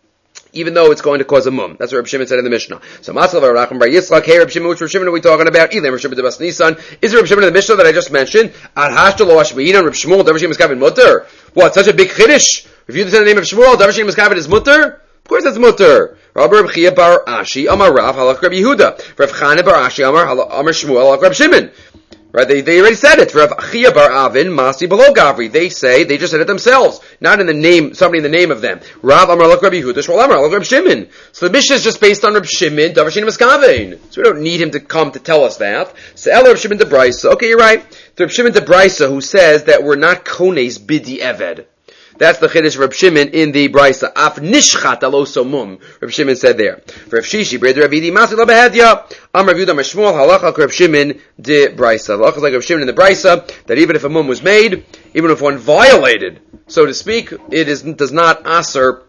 even though it's going to cause a mum. That's what Rav Shimon said in the Mishnah. So, Matzal Racham Bar Yitzchak, hey Rav Shimon, which Rav Shimon are we talking about? Either Rav Shimon de Bas Nisan. Is it Rav Shimon in the Mishnah that I just mentioned? Ad Hashtal Lo Hashmeidan, Rav Shmuel, Davar Shimon Miskavin Mutter. What, such a big chiddush? If you say the name of Shmuel, Davar Shimon Miskavin is Mutter? Of course that's Mutter. Rabbi Rav Chia Bar Ashi, Amar Rav, Halach Rav Yehuda. Rav Chana Bar Ashi, Amar, Amar Shmuel, Halach Rav Shimon. Right, they, they already said it. Rav Chia Bar Avin, Masi Below Gavri. They say, they just said it themselves. Not in the name, somebody in the name of them. Rav Amar Lach Rabbi Yehuda, Shmuel Amar Lach Rabbi Shimon. So the Mishnah is just based on Rabbi Shimon, Davar Shimon Miskavein. So we don't need him to come to tell us that. So El Rabbi Shimon de Braisa. Okay, you're right. The Rabbi Shimon de Braisa who says that we're not kones bidi eved. That's the chiddush of Reb Shimon in the Brisa. Af nishchat alo somum. Reb Shimon said there. Reb Shishi, Breder Reb Yidi, Masi la behedya. Am Reb Yudah Meshmuel, halacha Reb Shimon de Brisa. Halacha is like Reb Shimon in the Brisa, that even if a mum was made, even if one violated, so to speak, it is, does not aser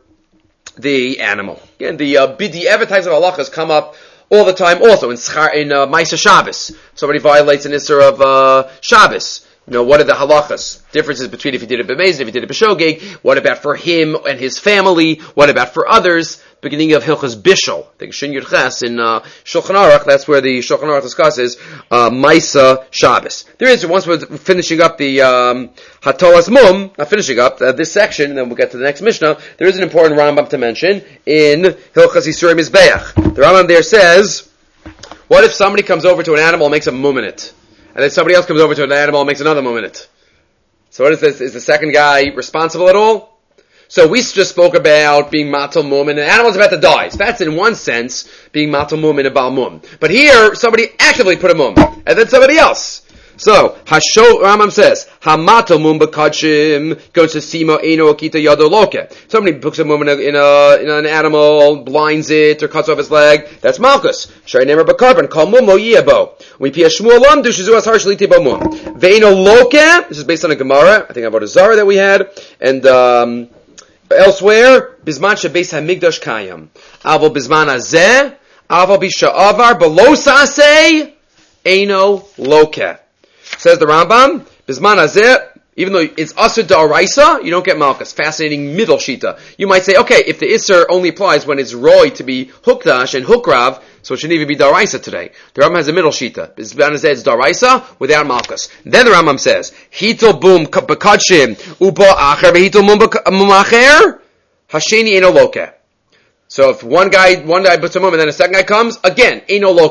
the animal. Again, the uh, bidi ever types of halachas come up all the time also in schar, in uh, Maisa Shabbos. Somebody violates an isser of uh, Shabbos. You know, what are the halachas? Differences between if he did it b'mezid, if he did it b'shogeg. What about for him and his family? What about for others? Beginning of Hilchas Bishul. I think Shin Yud Ches in uh, Shulchan Aruch, that's where the Shulchan Aruch discusses uh, Maisa Shabbos. There is, once we're finishing up the um, Hatolas Mum, not finishing up uh, this section, and then we'll get to the next Mishnah, there is an important Rambam to mention in Hilchas Yisurim Mizbeach. The Rambam there says, what if somebody comes over to an animal and makes a mum in it? And then somebody else comes over to an animal and makes another mum in it. So what is this? Is the second guy responsible at all? So we just spoke about being matal mum and an animal's about to die. So that's in one sense being matal mum and a bal mum. But here, somebody actively put a mum. And then somebody else. So, Hasho, Rambam says, Hamatal mum b'kachim, goes to Sima Eino Akita Yado Loke. Somebody puts a mum in, a, in, a, in an animal, blinds it, or cuts off his leg. That's Malchus. Shai Nemer b'karban, Kal mum lo yiyabo. We pia Shmuel lam, du shizu as harsh liti bo mum. Ve'eno Loke, this is based on a Gemara, I think about a Zara that we had, and, um, elsewhere, Bisman shebeis hamigdash kayam. Avo bisman hazeh, avo bisha'avar, below saseh, Eino Loke. Says the Rambam, Bisman hazeh, even though it's asur da'araisa, you don't get malchus. Fascinating middle shita. You might say, okay, if the isser only applies when it's roy to be hukdash and hukrav, so it shouldn't even be da'araisa today. The Rambam has a middle shita. Bisman hazeh is da'araisa without malchus. Then the Rambam says, Hitel boom b'kachim uba acher v'hitel mum acher hasheni eno loke. So if one guy, one guy puts a mum and then a second guy comes, again, eno loke.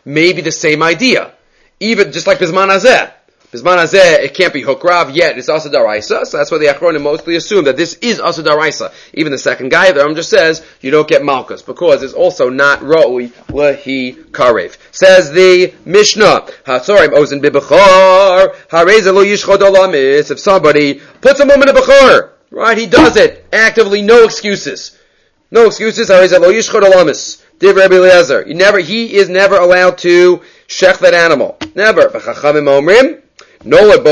maybe the same idea. Even just like Bizman Hazeh. Bizman Hazeh, it can't be Hukrav yet, it's Asa Daraisa, so that's why the Achronim mostly assume that this is Asa Daraisa. Even the second guy, the Ram just says, you don't get Malchus, because it's also not Ra'ui Lehi Karev. Says the Mishnah, HaTzorim Ozen Bibachar, Hareza Lo Yishchod Olamis, if somebody puts a mum in a Bachar, right, he does it, actively, no excuses. No excuses, Hareza Lo Yishchod Olamis. Div Rabbi Eliezer, he never, he is never allowed to shech that animal. Never. V'chachamim omrim, no,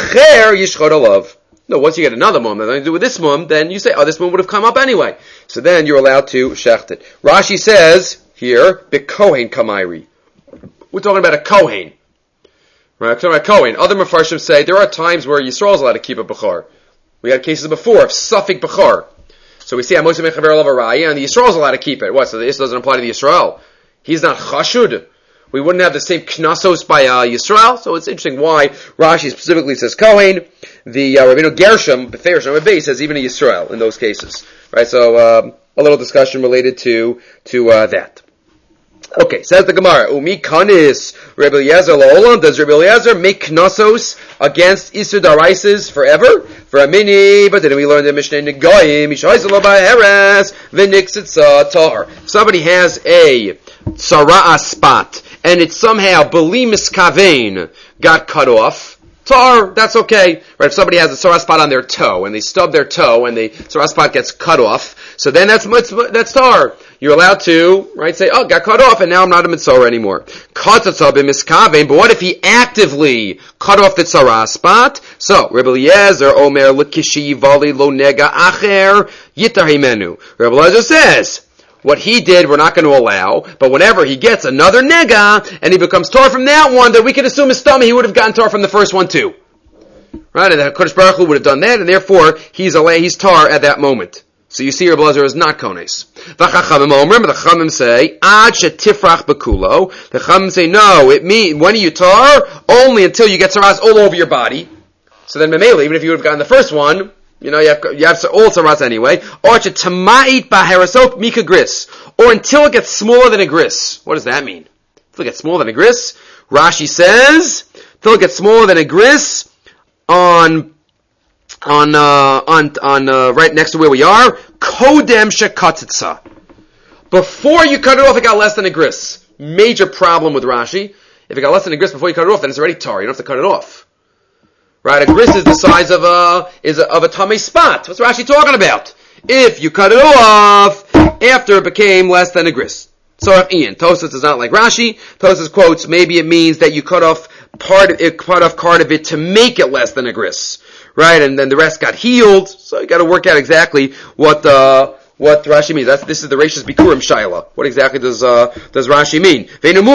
once you get another mum, nothing to do with this mum, then you say, oh, this mum would have come up anyway. So then you're allowed to shecht it. Rashi says here, B'kohen kamairi. We're talking about a kohen. Right? We're talking about kohen. Other Mefarshim say there are times where Yisrael is allowed to keep a bechor. We had cases before of suffik bechor. So we see Amos Mechaver Olav Araya, and the Yisrael is allowed to keep it. What? So this doesn't apply to the Yisrael. He's not chashud. We wouldn't have the same knasos by uh, Yisrael, so it's interesting why Rashi specifically says Kohen. The uh, Rabbeinu Gershom, Beferish Rabbi says even a Yisrael in those cases, right? So um, a little discussion related to to uh, that. Okay, says the Gemara, Umi kanis Rabbi Eliezer laolam. Does Rabbi Eliezer make knasos against Isur Daraises forever? For a mini, but then we learned the Mishnah Negoyim Mishayzelo ba'Heres v'Niksitza Tahar. Somebody has a tzara'a spot, and it somehow, beli miskavein, got cut off, tar, that's okay. Right? If somebody has a tzara spot on their toe, and they stub their toe, and the tzara spot gets cut off, so then that's that's tar. You're allowed to, right, say, oh, got cut off, and now I'm not a mitzvah anymore. Katatzah b'miskavein, but what if he actively cut off the tzara spot? So, Rebbe Eliezer, Omer, l'kishi vali lo nega acher, yitar himenu. Rebbe Eliezer says, what he did, we're not going to allow, but whenever he gets another nega, and he becomes tar from that one, then we can assume his stomach, he would have gotten tar from the first one too. Right? And the HaKadosh Baruch Hu would have done that, and therefore, he's a, he's tar at that moment. So you see, Rebbe Eliezer is not kones. Remember, the Chachamim say, ad shetifrach bekulo. The Chachamim say, no, it means, when you tar? Only until you get saras all over your body. So then, Memele, even if you would have gotten the first one, you know, you have, you have all saras anyway. Or tamait baharasok mika gris. Or until it gets smaller than a gris. What does that mean? Until it gets smaller than a gris? Rashi says, until it gets smaller than a gris, on, on, uh, on, on, uh, right next to where we are, kodem shekatzitza. Before you cut it off, it got less than a gris. Major problem with Rashi. If it got less than a gris before you cut it off, then it's already tar. You don't have to cut it off. Right, a gris is the size of a is a, of a tummy spot. What's Rashi talking about? If you cut it off after it became less than a gris. So if Ian Tosas is not like Rashi. Tosas quotes maybe it means that you cut off part of it, cut off part of it to make it less than a gris, right? And then the rest got healed. So you got to work out exactly what the what Rashi means. That's, this is the Reishis Bikurim Shaila. What exactly does uh, does Rashi mean?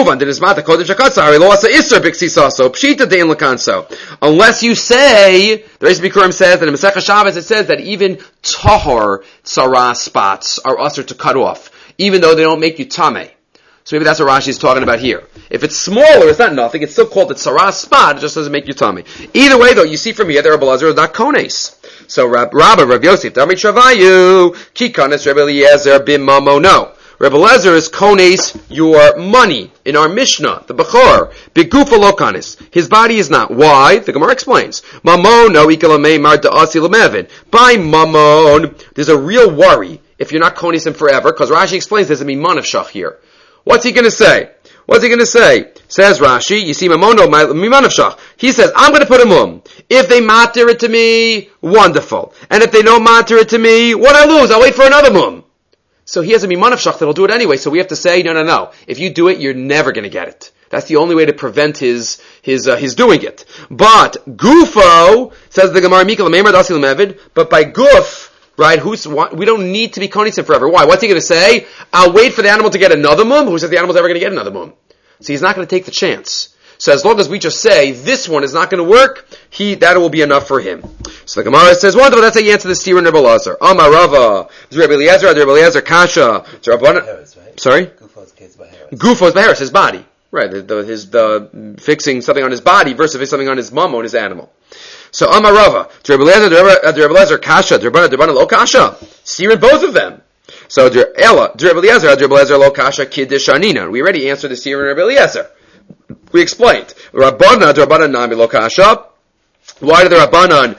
Unless you say, the Reishis Bikurim says that in Masechah Shabbos it says that even tahor tzara spots are usher to cut off, even though they don't make you tameh. So maybe that's what Rashi is talking about here. If it's smaller, it's not nothing. It's still called the tzara spot. It just doesn't make you tummy. Either way, though, you see from here that Rebbe Eliezer is not kones. So Rab, Rabba, Rav Yosef, Damit Shavayu, Kikanes, Rebbe Eliezer, Bim Mamo. No. Rebbe Eliezer is kones your money. In our Mishnah, the Bechor, Bigufa lo kanes. His body is not. Why? The Gemara explains. Mamon, no ikalamei mar da'asi lemevin. By Mamon, there's a real worry if you're not kones him forever, because Rashi explains there's a miman of shach here. What's he going to say? What's he going to say? Says Rashi, you see, Mamono, Miman of Shach. He says, I'm going to put a mum. If they matter it to me, wonderful. And if they don't matter it to me, what I lose? I'll wait for another mum. So he has a Miman of Shach that'll do it anyway. So we have to say, no, no, no. If you do it, you're never going to get it. That's the only way to prevent his his uh, his doing it. But Gufo, says the Gemara, Mikal Meimer Dasil Mevid, but by Guf, right, who's, we don't need to be konis forever. Why? What's he going to say? I'll wait for the animal to get another mum? Who says the animal's ever going to get another mum? So he's not going to take the chance. So as long as we just say, this one is not going to work, he, that will be enough for him. So the Gemara says, wonderful, that's how you answer the Sira and Rebbe Eliezer. Amar Rava, is Rebbe Eliezer, Rebbe Eliezer, Kasha, right? Sorry? Gufo's case by Harris. Gufo's by Harris, his body. Right, the, the, his, the, fixing something on his body versus something on his mum or his animal. So Amarava, Rebbe Eliezer, Rebbe Eliezer, Kasha, Rebbe Eliezer, Lo Kasha. Sear in both of them. So, Ella, Rabbi Eliezer, Rabbi Eliezer lo kasha kiddush anina. We already answered this here in Rabbi Eliezer. We explained. Rabbanan, Rabbanan nami lo kasha. Why do the Rabbanan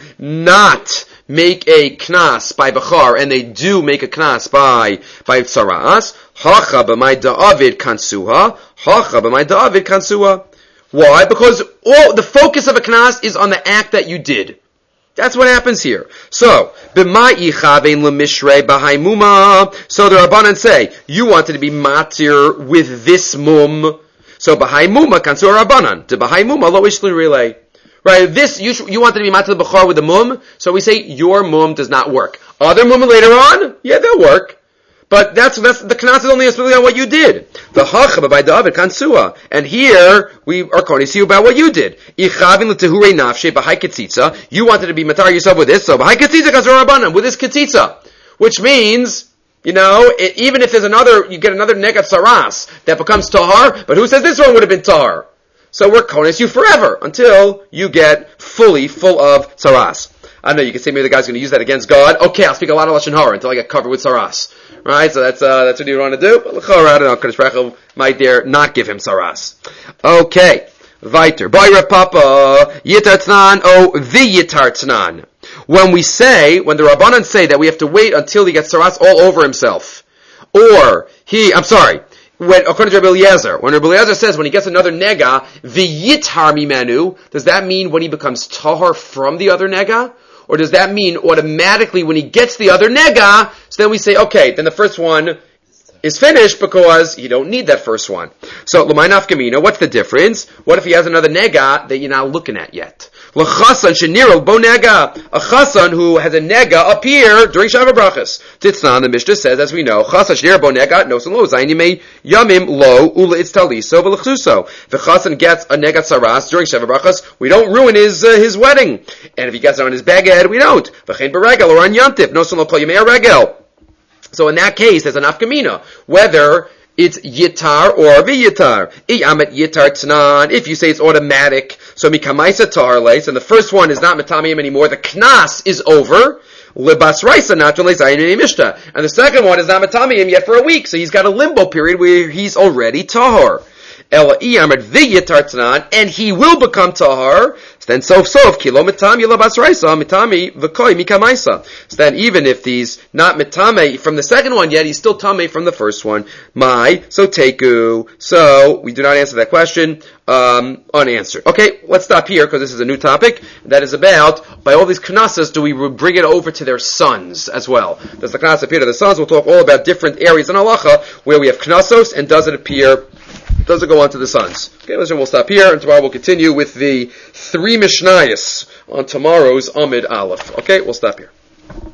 not make a knas by Bechar, and they do make a knas by by Tsaras? Hacha b'may da'avid kansuha. Hacha b'may da'avid kansuha. Why? Because all the focus of a knas is on the act that you did. That's what happens here. So, b'may ichavein l'mishrei b'hai muma. So the Rabbanan say, you wanted to be matir with this mum. So b'hai muma kansuha Rabbanan. To b'hai muma lo ishli relay. Right, this, you, you wanted to be matzah b'char with the mum, so we say your mum does not work. Other mum later on, yeah, they'll work. But that's, that's, the knas is only especially on what you did. The hachab by David kansua. And here, we are going to see about what you did. Ichavin l'tehure nafshe b'hai ketzitza. You wanted to be matar yourself with this, so b'hai ketzitza kansua rabbanan, with this ketzitza. Which means, you know, it, even if there's another, you get another negat saras that becomes tahar, but who says this one would have been tahar? So we're konis you forever until you get fully full of saras. I know you can say maybe the guy's going to use that against God. Okay, I'll speak a lot of lashon hara until I get covered with saras. Right? So that's uh, that's what you want to do. But l'chora, I don't know. Kodesh Baruch Hu might dare not give him saras. Okay, weiter. Bayra Papa yitar tnan o v'yitar tnan. When we say, when the Rabbanan say that we have to wait until he gets saras all over himself, or he, I'm sorry. When, according to Rabbi Eliezer, when Rabbi Eliezer says when he gets another nega, v'yitar mimenu, does that mean when he becomes tahar from the other nega? Or does that mean automatically when he gets the other nega, so then we say, okay, then the first one is finished because you don't need that first one. So, l'may nafkamina, what's the difference? What if he has another nega that you're not looking at yet? L'chasan sheniro bo nega. A chasan who has a nega appear during Shabbat Brachas. Titznan, the Mishnah says, as we know, chasan sheniro bo nega, nosan lo, zayin yimei yamim lo, ula itz taliso, v'lechsuso. If a chasan gets a nega tzaras during Shabbat Brachas, we don't ruin his uh, his wedding. And if he gets it on his baghead, we don't. V'chein beregel, or on yantif, nosan lo kol yimei regel. So in that case, there's an afkamina, whether it's yitar or v'yitar. Iyamet yitar tnan. If you say it's automatic, so mikamaisa tarles, and the first one is not metamiyim anymore, the knas is over. Libas raisa naturally zayin mishta, and the second one is not metamiyim yet for a week, so he's got a limbo period where he's already tahar. Ela iyamet v'yitar tnan, and he will become tahar. Then sof sof kilo mitami labas raisa mitami v'koi mikamaisa. So then even if he's not mitame from the second one yet, he's still tame from the first one. My so teku. So we do not answer that question. Um, unanswered. Okay, let's stop here because this is a new topic that is about by all these knasas do we bring it over to their sons as well? Does the knas appear to the sons? We'll talk all about different areas in halacha where we have knasos, and does it appear? Does it go on to the sons? Okay, listen, we'll stop here, and tomorrow we'll continue with the three Mishnayos on tomorrow's Amid Aleph. Okay, we'll stop here.